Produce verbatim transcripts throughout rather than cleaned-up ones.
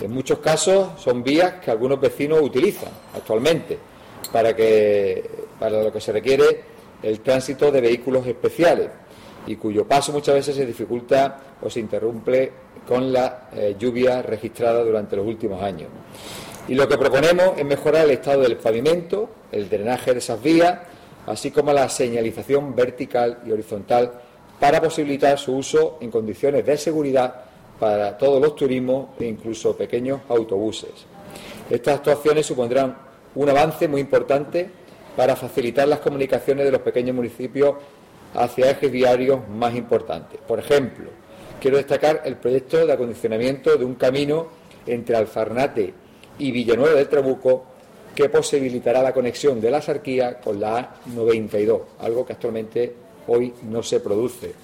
En muchos casos son vías que algunos vecinos utilizan actualmente para, que, para lo que se requiere el tránsito de vehículos especiales y cuyo paso muchas veces se dificulta o se interrumpe con la eh, lluvia registrada durante los últimos años. Y lo que proponemos es mejorar el estado del pavimento, el drenaje de esas vías, así como la señalización vertical y horizontal para posibilitar su uso en condiciones de seguridad para todos los turismos e incluso pequeños autobuses. Estas actuaciones supondrán un avance muy importante para facilitar las comunicaciones de los pequeños municipios hacia ejes viarios más importantes. Por ejemplo, quiero destacar el proyecto de acondicionamiento de un camino entre Alfarnate y Villanueva del Trabuco que posibilitará la conexión de la Sarquía con la A noventa y dos, algo que actualmente hoy no se produce,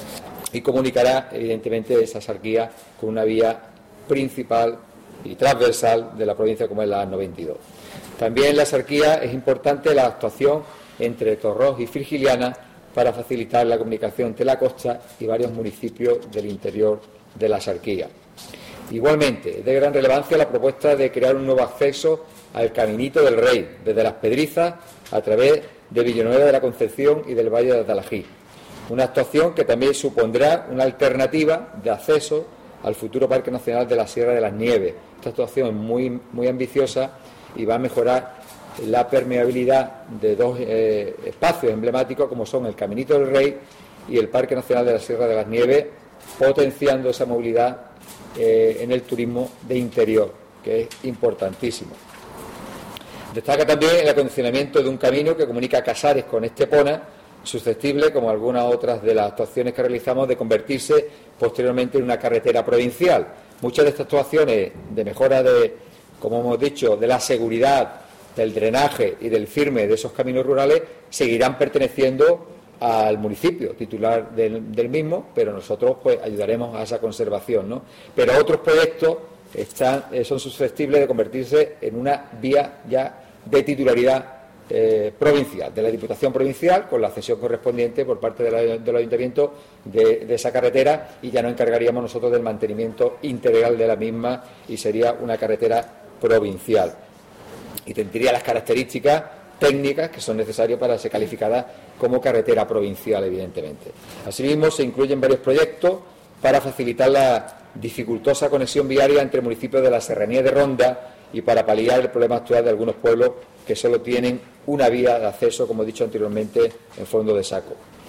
y comunicará evidentemente esa Sarquía con una vía principal y transversal de la provincia como es la A noventa y dos. También en la Sarquía es importante la actuación entre Torrós y Frigiliana para facilitar la comunicación entre la costa y varios municipios del interior de la Sarquía. Igualmente, es de gran relevancia la propuesta de crear un nuevo acceso al Caminito del Rey, desde Las Pedrizas a través de Villanueva de la Concepción y del Valle de Adalají. Una actuación que también supondrá una alternativa de acceso al futuro Parque Nacional de la Sierra de las Nieves. Esta actuación es muy, muy ambiciosa y va a mejorar la permeabilidad de dos eh, espacios emblemáticos como son el Caminito del Rey y el Parque Nacional de la Sierra de las Nieves, potenciando esa movilidad eh, en el turismo de interior, que es importantísimo. Destaca también el acondicionamiento de un camino que comunica Casares con Estepona, susceptible, como algunas otras de las actuaciones que realizamos, de convertirse posteriormente en una carretera provincial. Muchas de estas actuaciones de mejora de, como hemos dicho, de la seguridad, del drenaje y del firme de esos caminos rurales seguirán perteneciendo al municipio titular del, del mismo, pero nosotros pues ayudaremos a esa conservación, ¿no? Pero otros proyectos están, eh, son susceptibles de convertirse en una vía ya de titularidad eh, provincial, de la Diputación Provincial, con la cesión correspondiente por parte de la, del Ayuntamiento de, de esa carretera, y ya nos encargaríamos nosotros del mantenimiento integral de la misma y sería una carretera provincial. Y tendría las características técnicas que son necesarias para ser calificada como carretera provincial, evidentemente. Asimismo, se incluyen varios proyectos para facilitar la dificultosa conexión viaria entre municipios de la Serranía de Ronda y para paliar el problema actual de algunos pueblos que solo tienen una vía de acceso, como he dicho anteriormente, en Fondo de Saco.